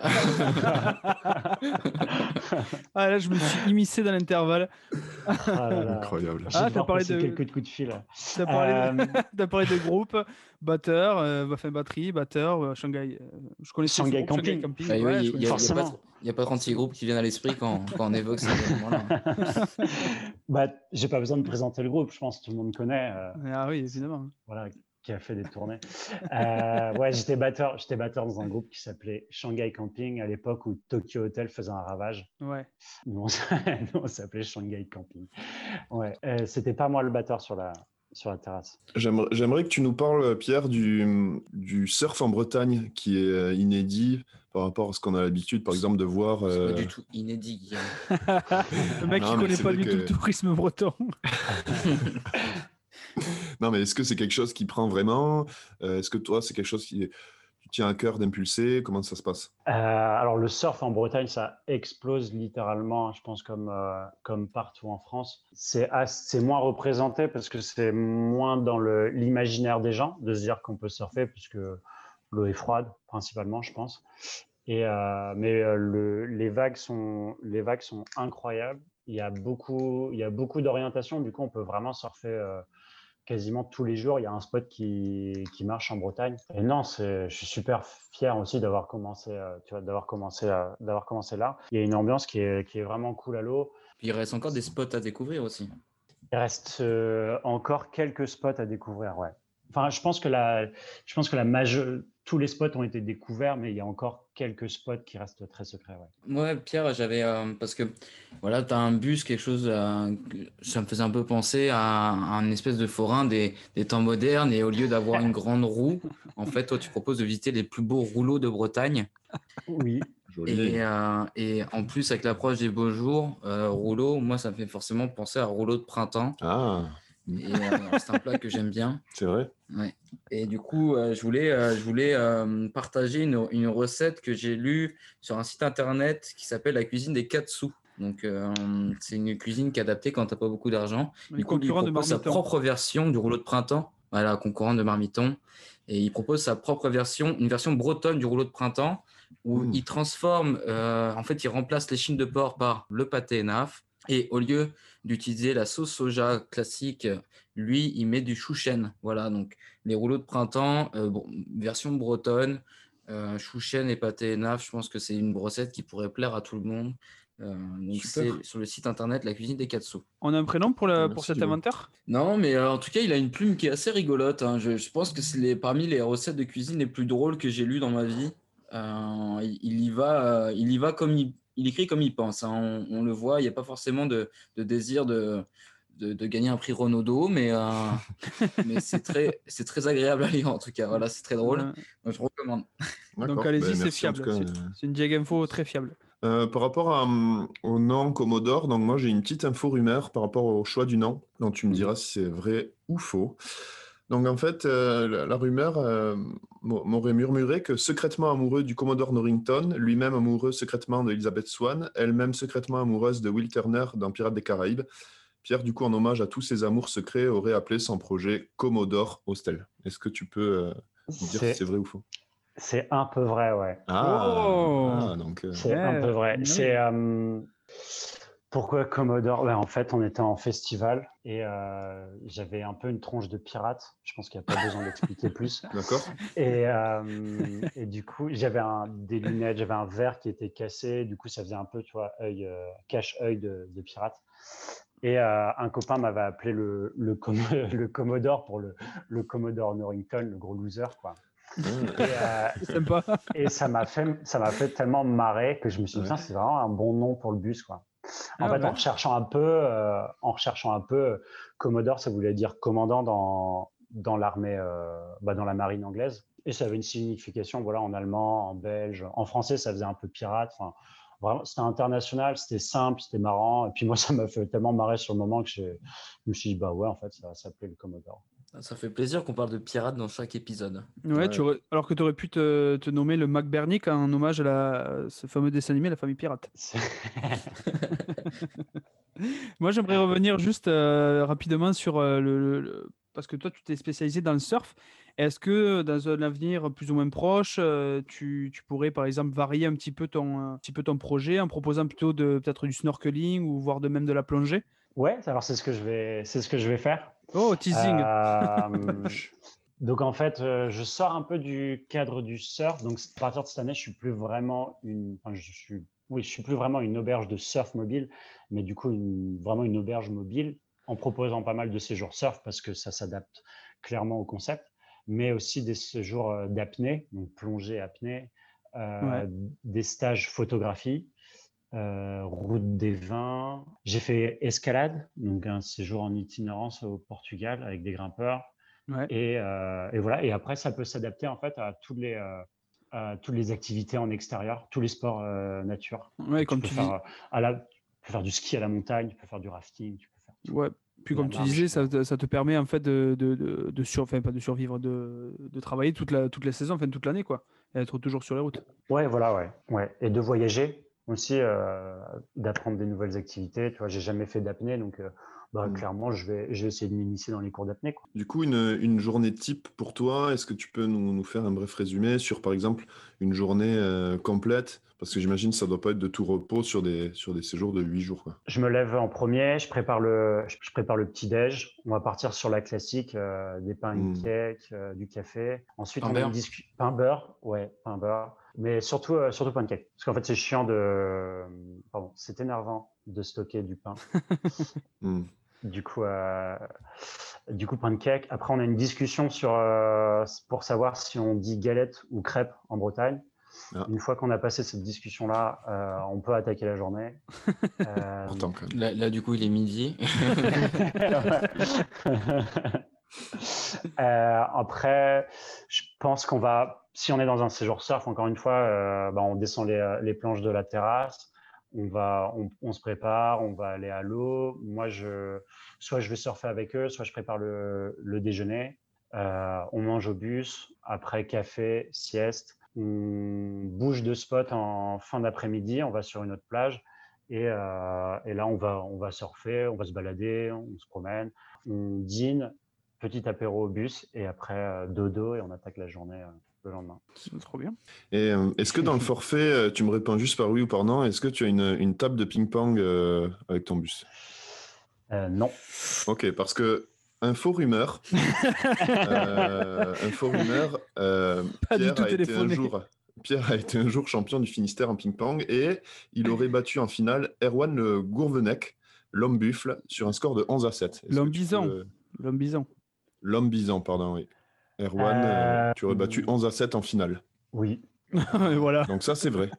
Là, je me suis immiscé dans l'intervalle. Incroyable. T'as parlé de quelques coups de fil. T'as parlé de groupe, batteur, batterie, batteur, Shanghai. Je connaissais Shanghai Camping. Il n'y a pas 36 groupes qui viennent à l'esprit quand on évoque ces événements-là. J'ai pas besoin de présenter le groupe, je pense que tout le monde connaît. Ah oui, évidemment. Voilà, qui a fait des tournées. J'étais batteur dans un groupe qui s'appelait Shanghai Camping à l'époque où Tokyo Hotel faisait un ravage. Ouais. Nous, on s'appelait Shanghai Camping. Ouais, c'était pas moi le batteur sur la terrasse. J'aimerais que tu nous parles, Pierre, du surf en Bretagne qui est inédit. par rapport à ce qu'on a l'habitude, par exemple, de voir. C'est pas du tout inédit, Guillaume. Le mec, Non, il mais connaît c'est pas vrai du tout que- le tourisme breton. Non, mais est-ce que c'est quelque chose qui prend vraiment? Est-ce que toi, c'est quelque chose qui tu tiens à cœur d'impulser? Comment ça se passe? Alors le surf en Bretagne, ça explose littéralement, je pense comme partout en France. C'est moins représenté parce que c'est moins dans l'imaginaire des gens de se dire qu'on peut surfer puisque l'eau est froide principalement, je pense. Mais les vagues sont incroyables. Il y a beaucoup d'orientations. Du coup, on peut vraiment surfer quasiment tous les jours. Il y a un spot qui marche en Bretagne. Et non, je suis super fier aussi d'avoir commencé, tu vois, d'avoir commencé là. Il y a une ambiance qui est vraiment cool à l'eau. Puis il reste encore des spots à découvrir aussi. Il reste encore quelques spots à découvrir, ouais. Enfin, je pense que tous les spots ont été découverts, mais il y a encore quelques spots qui restent très secrets, ouais. Ouais, Pierre, j'avais. Parce que voilà, tu as un bus, quelque chose. Ça me faisait un peu penser à un espèce de forain des temps modernes. Et au lieu d'avoir une grande roue, en fait, toi, tu proposes de visiter les plus beaux rouleaux de Bretagne. Oui. Joli. Et en plus, avec l'approche des beaux jours, rouleau, moi, ça me fait forcément penser à rouleau de printemps. Ah, Et c'est un plat que j'aime bien. c'est vrai. Ouais. Et du coup, je voulais partager une recette que j'ai lue sur un site internet qui s'appelle La cuisine des 4 sous. Donc, c'est une cuisine qui est adaptée quand tu n'as pas beaucoup d'argent. Les Du coup, lui, il concurrents de propose sa Marmiton. propre version du rouleau de printemps. Voilà, concurrent de Marmiton. Et il propose sa propre version, une version bretonne du rouleau de printemps où il transforme, en fait, il remplace les chines de porc par le pâté enaf. Et au lieu d'utiliser la sauce soja classique, lui, il met du chou chêne. Voilà, donc les rouleaux de printemps, version bretonne, chou chêne et pâté enaf, je pense que c'est une recette qui pourrait plaire à tout le monde. Donc Super. c'est sur le site internet La cuisine des 4 sous. On a un prénom pour Merci, cet Thibaut. inventeur? Non, mais en tout cas, il a une plume qui est assez rigolote, hein. Je pense que c'est parmi les recettes de cuisine les plus drôles que j'ai lues dans ma vie. Il y va comme il écrit comme il pense, hein. On le voit, il n'y a pas forcément de désir de gagner un prix Renaudot, mais c'est très agréable à lire en tout cas. Voilà, c'est très drôle. Ouais. Donc, je recommande. Donc D'accord. allez-y, Ben, c'est merci en tout fiable. cas. C'est une Diag Info très fiable. Par rapport au nom Commodore, donc moi j'ai une petite info rumeur par rapport au choix du nom, dont tu me diras si c'est vrai ou faux. Donc en fait, la rumeur m'aurait murmuré que secrètement amoureux du Commodore Norrington, lui-même amoureux secrètement d'Elizabeth Swann, elle-même secrètement amoureuse de Will Turner dans Pirates des Caraïbes, Pierre, du coup, en hommage à tous ses amours secrets, aurait appelé son projet Commodore Hostel. Est-ce que tu peux me dire si c'est vrai ou faux? C'est un peu vrai, ouais. Donc C'est un peu vrai. oui. C'est pourquoi Commodore? En fait, on était en festival et j'avais un peu une tronche de pirate. Je pense qu'il n'y a pas besoin d'expliquer plus. d'accord. Et du coup, j'avais des lunettes, j'avais un verre qui était cassé. Du coup, ça faisait un peu, tu vois, cache-œil de pirate. Et un copain m'avait appelé le Commodore pour le Commodore Norrington, le gros loser, quoi. C'est sympa. Et ça m'a fait tellement marrer que je me suis dit, putain, c'est vraiment un bon nom pour le bus, quoi. En fait, ouais. en recherchant un peu, Commodore, ça voulait dire commandant dans l'armée, dans la marine anglaise. Et ça avait une signification, voilà, en allemand, en belge, en français, ça faisait un peu pirate. Enfin, vraiment, c'était international, c'était simple, c'était marrant. Et puis moi, ça m'a fait tellement marrer sur le moment que je me suis dit, bah ouais, en fait, ça s'appelait le Commodore. Ça fait plaisir qu'on parle de pirates dans chaque épisode. Ouais, alors que tu aurais pu te nommer le Mac Bernick en hommage à ce fameux dessin animé La Famille Pirate. Moi, j'aimerais revenir juste rapidement sur parce que toi, tu t'es spécialisé dans le surf. Est-ce que dans un avenir plus ou moins proche, tu pourrais, par exemple, varier un petit peu ton projet en proposant plutôt peut-être du snorkeling ou voire même de la plongée? Ouais, alors c'est ce que je vais faire. Oh, teasing. Donc en fait, je sors un peu du cadre du surf. Donc à partir de cette année, je suis plus vraiment je suis plus vraiment une auberge de surf mobile, mais du coup vraiment une auberge mobile en proposant pas mal de séjours surf parce que ça s'adapte clairement au concept, mais aussi des séjours d'apnée, donc plongée, apnée, des stages photographie. Route des vins. J'ai fait escalade, donc un séjour en itinérance au Portugal avec des grimpeurs. Ouais. Et voilà. Et après, ça peut s'adapter en fait à toutes les activités en extérieur, tous les sports nature. Ouais, comme Tu peux tu dis. faire, tu peux faire du ski à la montagne, tu peux faire du rafting, tu peux faire tout. Ouais. Puis La comme tu marche. disais, ça te permet en fait pas de survivre, de travailler toute la saison, enfin toute l'année, quoi, et être toujours sur les routes. Ouais, voilà, ouais. Et de voyager aussi, d'apprendre des nouvelles activités. Tu vois, j'ai jamais fait d'apnée, donc clairement, je vais essayer de m'initier dans les cours d'apnée, quoi. Du coup, une journée type pour toi, est-ce que tu peux nous faire un bref résumé sur, par exemple, une journée complète? Parce que j'imagine que ça doit pas être de tout repos sur des séjours de 8 jours, quoi. Je me lève en premier, je prépare le petit-déj. On va partir sur la classique, des pancakes, du café. Ensuite, on a une discussion. Pain beurre, ouais, pain beurre. Mais surtout pancakes. Parce qu'en fait, c'est chiant c'est énervant de stocker du pain. Du coup, pancake. Après, on a une discussion pour savoir si on dit galette ou crêpe en Bretagne. Ah. Une fois qu'on a passé cette discussion-là, on peut attaquer la journée. Important, quand même. Là, du coup, il est midi. Après, je pense qu'on va, si on est dans un séjour surf, encore une fois, on descend les planches de la terrasse, on se prépare, on va aller à l'eau. Moi, soit je vais surfer avec eux, soit je prépare le déjeuner. On mange au bus, après café, sieste. On bouge de spot en fin d'après-midi, on va sur une autre plage et là on va surfer, on va se balader, on se promène, on dîne, petit apéro au bus et après dodo et on attaque la journée le lendemain. C'est trop bien. Et est-ce que dans le forfait, tu me réponds juste par oui ou par non, est-ce que tu as une table de ping-pong avec ton bus? Non. Ok, parce que info rumeur, Pierre a été un jour champion du Finistère en ping-pong et il aurait battu en finale Erwan Le Gourvenec, l'homme buffle, sur un score de 11-7. L'homme bison. L'homme bison, pardon, oui. Erwan, tu aurais battu 11-7 en finale. Oui. Voilà. Donc ça, c'est vrai.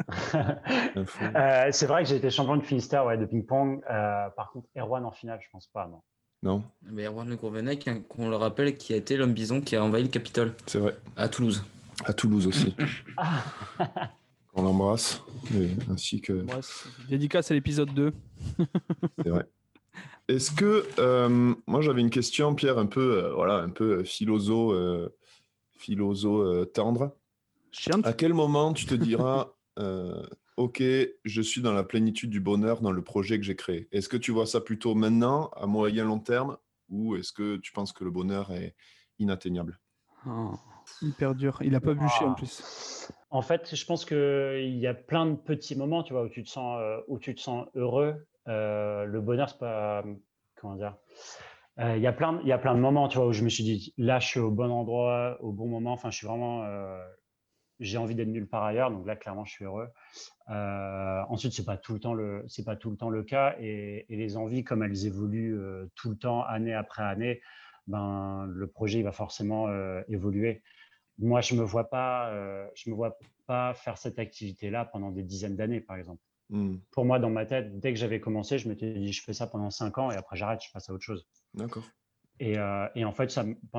C'est vrai que j'ai été champion de Finistère de ping-pong. Par contre, Erwan en finale, je pense pas, non. Non. Mais Erwan Le Gourvenec, qu'on le rappelle, qui a été l'homme bison qui a envahi le Capitole. C'est vrai. À Toulouse. À Toulouse aussi. On l'embrasse. Ainsi que... Dédicace à l'épisode 2. C'est vrai. Est-ce que... moi, j'avais une question, Pierre, un peu philosophe tendre. Chiante. À quel moment tu te diras... ok, je suis dans la plénitude du bonheur dans le projet que j'ai créé. Est-ce que tu vois ça plutôt maintenant, à moyen long terme, ou est-ce que tu penses que le bonheur est inatteignable? Hyper dur. Il n'a pas bûché en plus. En fait, je pense qu'il y a plein de petits moments, tu vois, où tu te sens heureux. Le bonheur, c'est pas... Comment dire? Il y a plein de moments, tu vois, où je me suis dit, là, je suis au bon endroit, au bon moment. Enfin, je suis vraiment... j'ai envie d'être nulle part ailleurs, donc là clairement je suis heureux. Ensuite c'est pas tout le temps le cas et les envies comme elles évoluent tout le temps année après année, le projet il va forcément évoluer. Moi je me vois pas faire cette activité là pendant des dizaines d'années par exemple. Pour moi dans ma tête dès que j'avais commencé je m'étais dit je fais ça pendant 5 ans et après j'arrête, je passe à autre chose. D'accord. Et en fait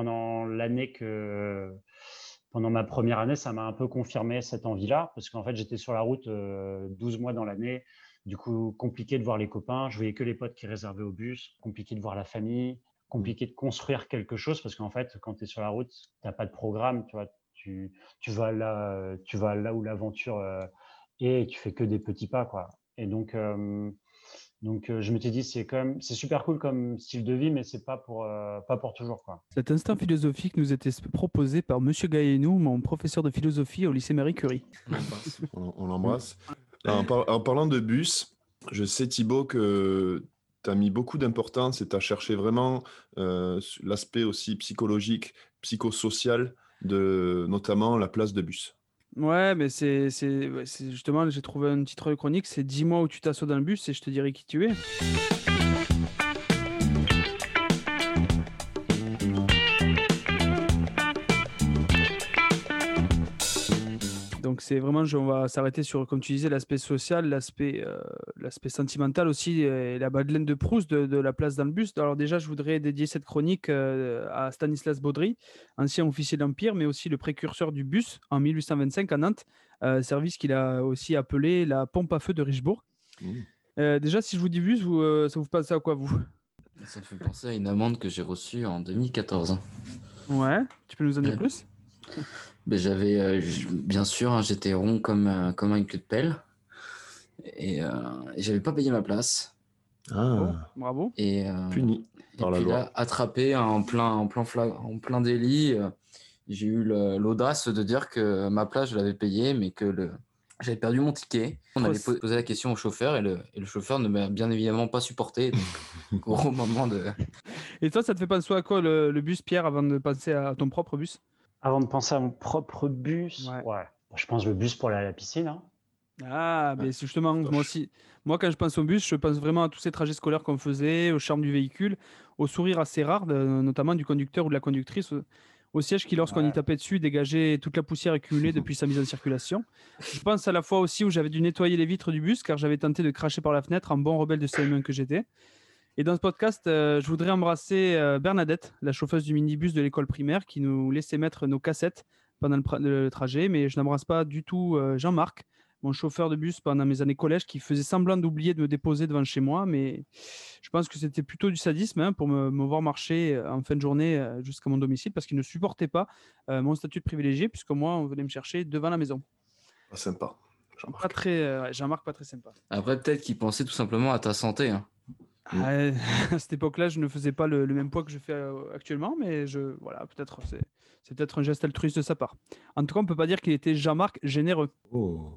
pendant ma première année, ça m'a un peu confirmé cette envie-là, parce qu'en fait, j'étais sur la route 12 mois dans l'année. Du coup, compliqué de voir les copains. Je voyais que les potes qui réservaient au bus. Compliqué de voir la famille. Compliqué de construire quelque chose, parce qu'en fait, quand tu es sur la route, tu n'as pas de programme. Tu vois, tu vas là où l'aventure est et tu fais que des petits pas, quoi. Et donc je m'étais dit, c'est super cool comme style de vie, mais c'est pas pour toujours, quoi. Cet instant philosophique nous était proposé par Monsieur Gaillenou, mon professeur de philosophie au lycée Marie Curie. On l'embrasse. En parlant de bus, je sais Thibaut que tu as mis beaucoup d'importance et tu as cherché vraiment l'aspect aussi psychologique, psychosocial de notamment la place de bus. Ouais, mais c'est justement, j'ai trouvé un titre de chronique, c'est 10 mois où tu t'assois dans le bus et je te dirai qui tu es. Donc c'est vraiment, on va s'arrêter sur, comme tu disais, l'aspect social, l'aspect sentimental aussi, et la Madeleine de Proust de la place dans le bus. Alors déjà, je voudrais dédier cette chronique à Stanislas Baudry, ancien officier de l'Empire, mais aussi le précurseur du bus en 1825 à Nantes, service qu'il a aussi appelé la pompe à feu de Richebourg. Déjà, si je vous dis bus, ça vous passe à quoi, vous? Ça me fait penser à une amende que j'ai reçue en 2014. Ouais, tu peux nous en dire plus? Ben, bien sûr, j'étais rond comme une queue de pelle et j'avais pas payé ma place. Bravo. Et, Puni par la puis loi. là, attrapé en plein délit, j'ai eu l'audace de dire que ma place, je l'avais payée, mais que j'avais perdu mon ticket. On avait posé la question au chauffeur et le chauffeur ne m'a bien évidemment pas supporté. Donc, gros moment de... Et toi, ça te fait penser à quoi le bus, Pierre, avant de penser à ton propre bus? Avant de penser à mon propre bus, ouais. Je pense le bus pour aller à la piscine. Hein. Ah, mais c'est justement, moi aussi. Moi, quand je pense au bus, je pense vraiment à tous ces trajets scolaires qu'on faisait, au charme du véhicule, au sourire assez rare, notamment du conducteur ou de la conductrice, au siège qui, lorsqu'on y tapait dessus, dégageait toute la poussière accumulée depuis sa mise en circulation. Je pense à la fois aussi où j'avais dû nettoyer les vitres du bus, car j'avais tenté de cracher par la fenêtre en bon rebelle de CM1 que j'étais. Et dans ce podcast, je voudrais embrasser Bernadette, la chauffeuse du minibus de l'école primaire, qui nous laissait mettre nos cassettes pendant le trajet. Mais je n'embrasse pas du tout Jean-Marc, mon chauffeur de bus pendant mes années collège, qui faisait semblant d'oublier de me déposer devant chez moi. Mais je pense que c'était plutôt du sadisme pour me voir marcher en fin de journée jusqu'à mon domicile, parce qu'il ne supportait pas mon statut de privilégié, puisque moi, on venait me chercher devant la maison. Pas sympa. Jean-Marc. Pas très, Jean-Marc, pas très sympa. Après, peut-être qu'il pensait tout simplement à ta santé. Hein. À cette époque-là, je ne faisais pas le même poids que je fais actuellement, mais voilà, peut-être c'est peut-être un geste altruiste de sa part. En tout cas, on ne peut pas dire qu'il était Jean-Marc généreux. Oh.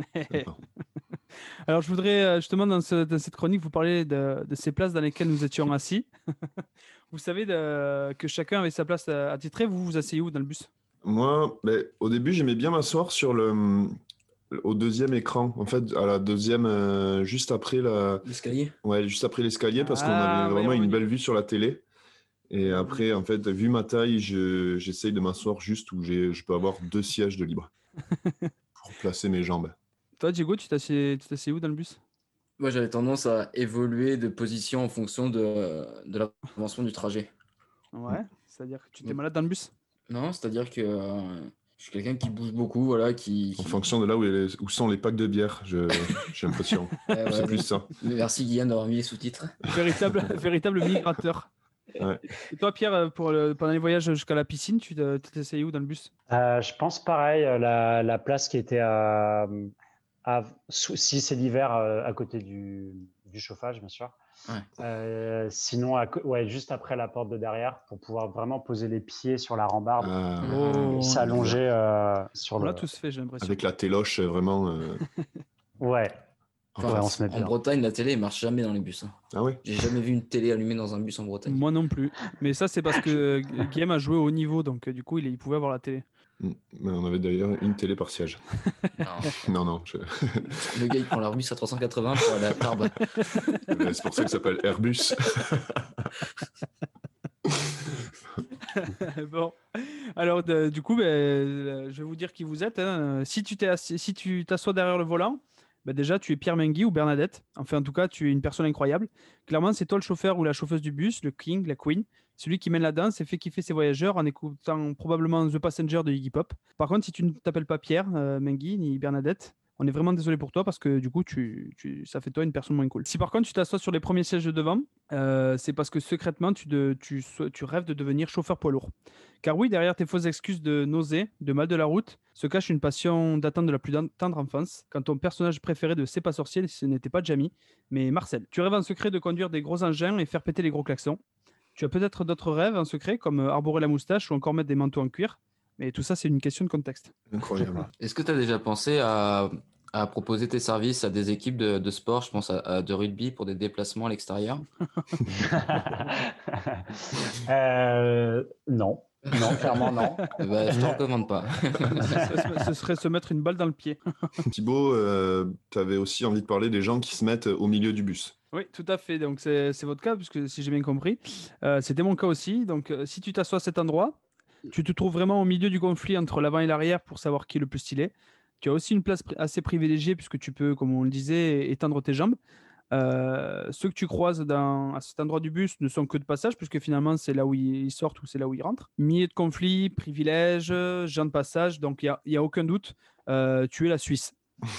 Alors, je voudrais justement dans cette chronique vous parler de ces places dans lesquelles nous étions assis. Vous savez que chacun avait sa place attitrée. Vous vous asseyez où dans le bus? Moi, au début, j'aimais bien m'asseoir au deuxième écran, en fait, à la deuxième, juste après l'escalier. Ouais, juste après l'escalier, parce qu'on avait vraiment une belle vue sur la télé. Et après, en fait, vu ma taille, j'essaye de m'asseoir juste où je peux avoir 2 sièges de libre pour placer mes jambes. Toi, Diego, tu t'assieds où dans le bus? Moi, j'avais tendance à évoluer de position en fonction de l'avancement du trajet. Ouais, c'est-à-dire que tu t'es malade dans le bus? Non, c'est-à-dire que je suis quelqu'un qui bouge beaucoup, voilà, En fonction de là où sont les packs de bière, j'ai l'impression. C'est plus ça. Merci Guillaume d'avoir mis les sous-titres. Véritable migrateur. Ouais. Et toi, Pierre, pendant les voyages jusqu'à la piscine, tu t'essayais où dans le bus? Je pense pareil, la place qui était si c'est l'hiver, à côté du chauffage, bien sûr. Ouais. Sinon, juste après la porte de derrière, pour pouvoir vraiment poser les pieds sur la rambarde et s'allonger sur On l'a tous fait, j'ai l'impression. Avec la téloche, vraiment. Ouais. Enfin, on se met bien. En Bretagne, la télé ne marche jamais dans les bus. Hein. Ah ouais? J'ai jamais vu une télé allumée dans un bus en Bretagne. Moi non plus. Mais ça, c'est parce que Guillaume a joué au haut niveau, donc du coup, il pouvait avoir la télé. Mais on avait d'ailleurs une télé par siège. Non. Le gars, il prend l'Airbus à 380 pour aller à Tarbes. C'est pour ça qu'il s'appelle Airbus. Bon, alors du coup, je vais vous dire qui vous êtes. Hein. Si tu t'assois derrière le volant, déjà, tu es Pierre Mengui ou Bernadette. Enfin, en tout cas, tu es une personne incroyable. Clairement, c'est toi le chauffeur ou la chauffeuse du bus, le king, la queen, celui qui mène la danse et fait kiffer ses voyageurs en écoutant probablement The Passenger de Iggy Pop. Par contre, si tu ne t'appelles pas Pierre Mengui ni Bernadette, on est vraiment désolé pour toi parce que du coup, ça fait toi une personne moins cool. Si par contre tu t'assois sur les premiers sièges de devant, c'est parce que secrètement tu rêves de devenir chauffeur poids lourd. Car oui, derrière tes fausses excuses de nausée, de mal de la route, se cache une passion datant de la plus tendre enfance, quand ton personnage préféré de C'est pas sorcier, ce n'était pas Jamie, mais Marcel. Tu rêves en secret de conduire des gros engins et faire péter les gros klaxons. Tu as peut-être d'autres rêves en secret, comme arborer la moustache ou encore mettre des manteaux en cuir. Mais tout ça, c'est une question de contexte. Incroyable. Est-ce que tu as déjà pensé à proposer tes services à des équipes de sport, je pense à de rugby, pour des déplacements à l'extérieur? Non, clairement non. Je te recommande pas. Ce serait se mettre une balle dans le pied. Thibaut, tu avais aussi envie de parler des gens qui se mettent au milieu du bus. Oui, tout à fait. Donc, c'est votre cas, puisque si j'ai bien compris, c'était mon cas aussi. Donc, si tu t'assois à cet endroit, tu te trouves vraiment au milieu du conflit entre l'avant et l'arrière pour savoir qui est le plus stylé. Tu as aussi une place assez privilégiée puisque tu peux, comme on le disait, étendre tes jambes. Ceux que tu croises à cet endroit du bus ne sont que de passage, puisque finalement, c'est là où ils sortent ou c'est là où ils rentrent. Milliers de conflits, privilèges, gens de passage, donc il n'y a aucun doute, tu es la Suisse.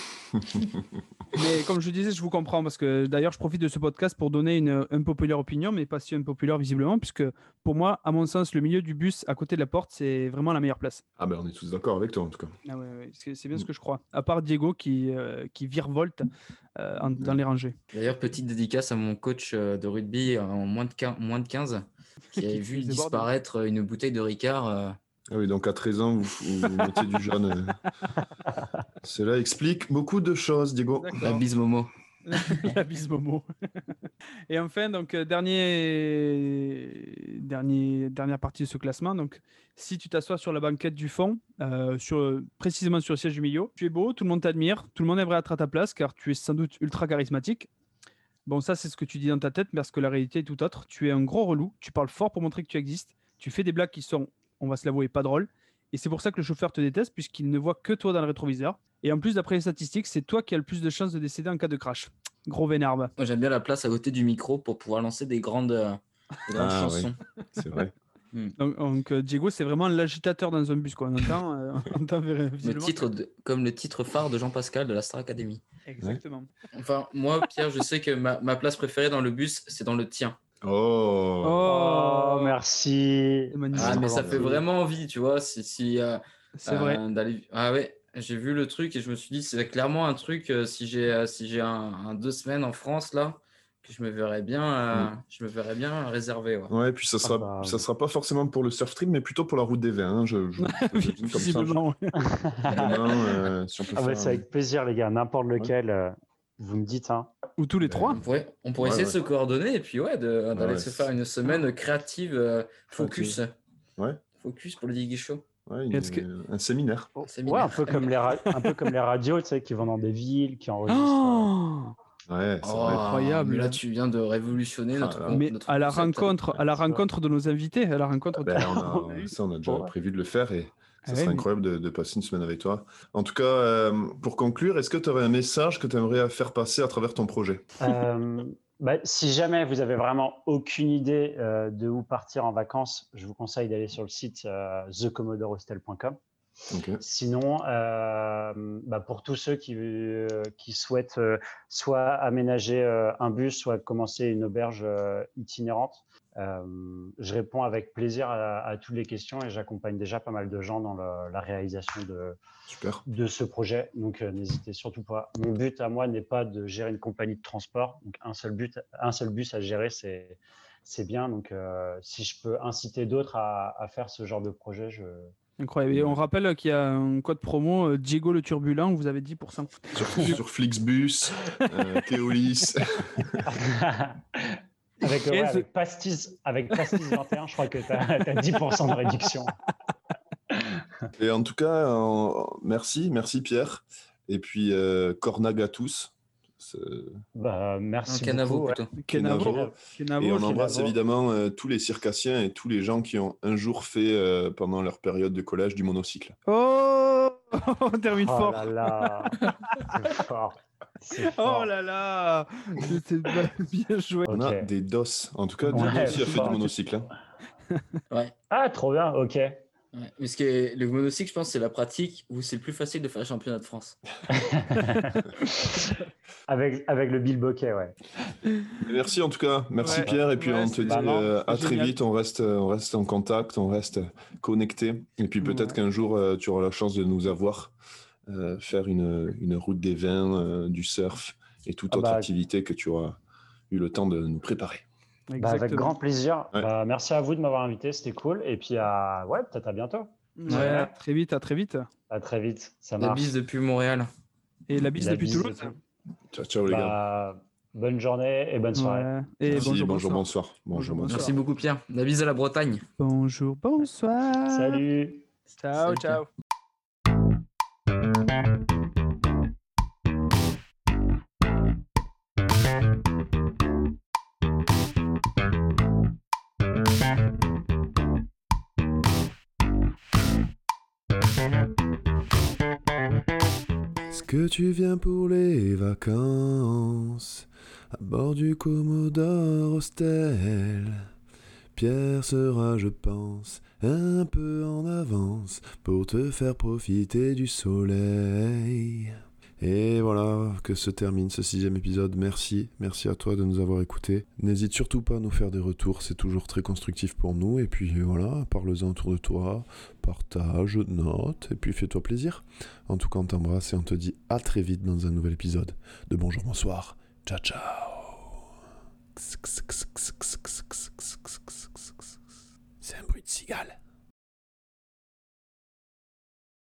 Mais comme je disais, je vous comprends, parce que d'ailleurs, je profite de ce podcast pour donner une unpopular opinion, mais pas si unpopular visiblement, puisque pour moi, à mon sens, le milieu du bus à côté de la porte, c'est vraiment la meilleure place. Ah ben on est tous d'accord avec toi en tout cas. Ah ouais, c'est bien ce que je crois. À part Diego qui virevolte dans les rangées. D'ailleurs, petite dédicace à mon coach de rugby en moins de 15 qui avait vu disparaître une bouteille de Ricard. Ah oui, donc à 13 ans, vous mettez du jaune. Cela explique beaucoup de choses, Diego. D'accord. La bise Momo. La bise Momo. Et enfin, donc, dernière partie de ce classement. Donc, si tu t'assois sur la banquette du fond, précisément sur le siège du milieu, tu es beau, tout le monde t'admire, tout le monde aimerait être à ta place car tu es sans doute ultra charismatique. Bon, ça, c'est ce que tu dis dans ta tête, parce que la réalité est tout autre. Tu es un gros relou, tu parles fort pour montrer que tu existes, tu fais des blagues qui sont, on va se l'avouer, pas drôles. Et c'est pour ça que le chauffeur te déteste, puisqu'il ne voit que toi dans le rétroviseur. Et en plus, d'après les statistiques, c'est toi qui as le plus de chances de décéder en cas de crash. Gros vénarbe. Moi, j'aime bien la place à côté du micro pour pouvoir lancer des grandes chansons. Oui, c'est vrai. Donc, Diego, c'est vraiment l'agitateur dans un bus, quoi. On entend visiblement. Comme le titre phare de Jean-Pascal de la Star Academy. Exactement. Enfin, moi, Pierre, je sais que ma place préférée dans le bus, c'est dans le tien. Oh, merci. Ah, mais ça fait vraiment envie, tu vois. C'est vrai. Ah ouais, j'ai vu le truc et je me suis dit, c'est clairement un truc, si j'ai un 2 semaines en France, là, que je me verrais bien réserver. Ouais, et puis ça sera pas forcément pour le surf stream, mais plutôt pour la route des vins. Visiblement. C'est avec plaisir, les gars. N'importe lequel, vous me dites. Hein. Ou tous les trois. On pourrait essayer de se coordonner et puis d'aller se faire une semaine créative focus. Ouais. Focus pour le Diggy Show. Ouais, un séminaire. Ouais, un peu comme les radios, tu sais, qui vont dans des villes, qui enregistrent. Ouais, c'est incroyable. Mais là, tu viens de révolutionner notre à la rencontre de nos invités, à la rencontre. On a déjà prévu de le faire et ça serait incroyable de passer une semaine avec toi. En tout cas, pour conclure, est-ce que tu aurais un message que tu aimerais faire passer à travers ton projet ? Si jamais vous avez vraiment aucune idée de où partir en vacances, je vous conseille d'aller sur le site thecomodorehostel.com. Okay. Sinon, pour tous ceux qui souhaitent soit aménager un bus, soit commencer une auberge itinérante, je réponds avec plaisir à toutes les questions et j'accompagne déjà pas mal de gens dans la réalisation de ce projet. Donc, n'hésitez surtout pas. Mon but à moi n'est pas de gérer une compagnie de transport. Donc, un seul bus à gérer, c'est bien. Donc, si je peux inciter d'autres à faire ce genre de projet, Incroyable. Et on rappelle qu'il y a un code promo Diego le Turbulent où vous avez 10%. Sur Flixbus, Keolis. Avec Pastis 21, je crois que tu as 10% de réduction. Et en tout cas, merci Pierre. Et puis, Cornag à tous. Merci Kenavo, beaucoup. Kenavo. Et on embrasse évidemment tous les circassiens et tous les gens qui ont un jour fait, pendant leur période de collège, du monocycle. Oh, on termine fort. Oh là là, c'est fort. Oh là là, c'était bien joué. On a des DOS. En tout cas, Diego aussi a fait du monocycle. Hein. Ouais. Ah, trop bien, ok. Ouais. Mais le monocycle, je pense, c'est la pratique où c'est le plus facile de faire le championnat de France. avec le Bill Bokeh, ouais. Merci en tout cas. Merci Pierre. Et puis on te dit à très vite. On reste en contact, on reste connecté. Et puis peut-être qu'un jour, tu auras la chance de nous avoir, faire une route des vins, du surf et toute autre activité que tu auras eu le temps de nous préparer. Avec grand plaisir. Ouais. Merci à vous de m'avoir invité, c'était cool. Et puis, peut-être à bientôt. Ouais, très vite. À très vite, ça marche. La bise depuis Montréal. Et la bise depuis Toulouse. Ciao les gars. Bonne journée et bonne soirée. Ouais. Et merci, bonsoir. Merci beaucoup Pierre. La bise à la Bretagne. Bonjour, bonsoir. Salut. Ciao. Pierre. que tu viens pour les vacances à bord du Commodore Hostel. Pierre sera, je pense, un peu en avance pour te faire profiter du soleil. Et voilà que se termine ce 6e épisode. Merci à toi de nous avoir écoutés. N'hésite surtout pas à nous faire des retours, c'est toujours très constructif pour nous. Et puis voilà, parle-en autour de toi, partage, note, et puis fais-toi plaisir. En tout cas, on t'embrasse et on te dit à très vite dans un nouvel épisode de Bonjour, Bonsoir. Ciao, ciao. C'est un bruit de cigale.